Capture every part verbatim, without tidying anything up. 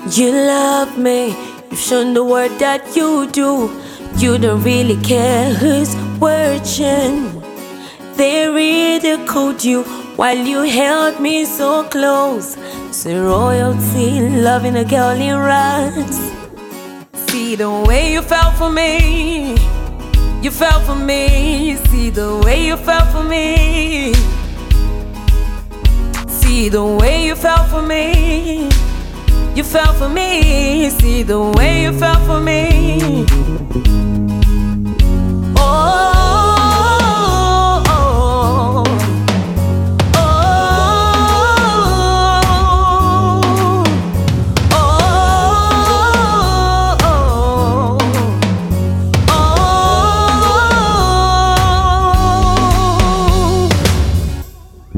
You love me, you've shown the world that you do. You don't really care who's watching. They ridiculed you while you held me so close. So royalty, loving a girl in rags. See the way you fell for me. You fell for me. See the way you fell for me. See the way you fell for me. You fell for me. See the way you fell for me. Oh, oh, oh, oh, oh.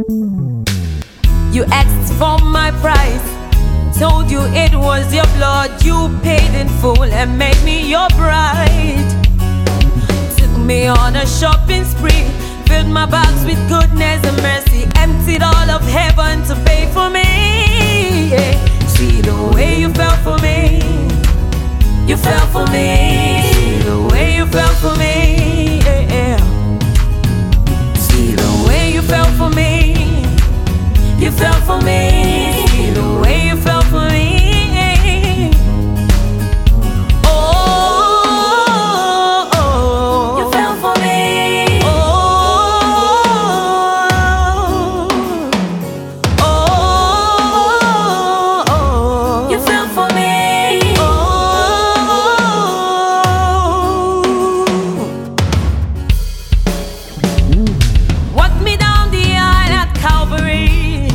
You asked for my price. Told you it was your blood you paid in full and made me your bride. Took me on a shopping spree, filled my bags with goodness and mercy, emptied all of heaven to pay for me. Yeah. See the way you fell for me. You fell for me. See the way you fell for me. Yeah. See the way you fell for me. You fell for me. See the way you fell for me. Oh, oh, you fell for me. Oh, oh, oh, you fell for me. Oh, walked me down the aisle at Calvary.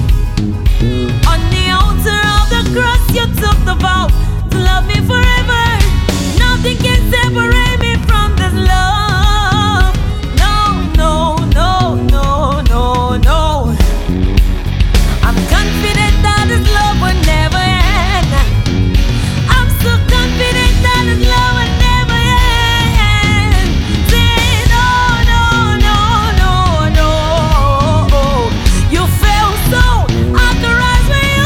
You took the vow to love me forever. Nothing can separate me from this love. No, no, no, no, no, no. I'm confident that this love will never end. I'm so confident that this love will never end. Say no, no, no, no, no. You feel so I can rise with you.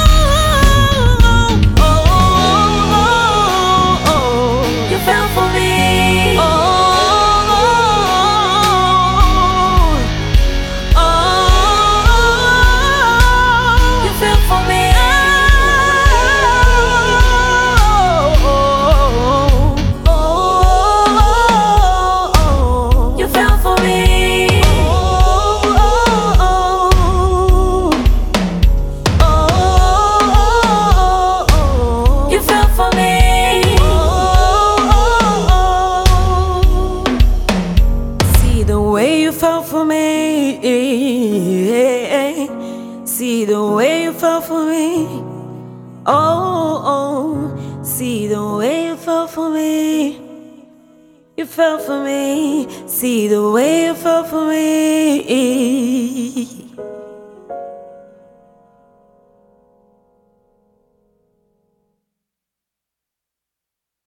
See the way you fell for me. Oh, oh, see the way you fell for me. You fell for me. See the way you fell for me.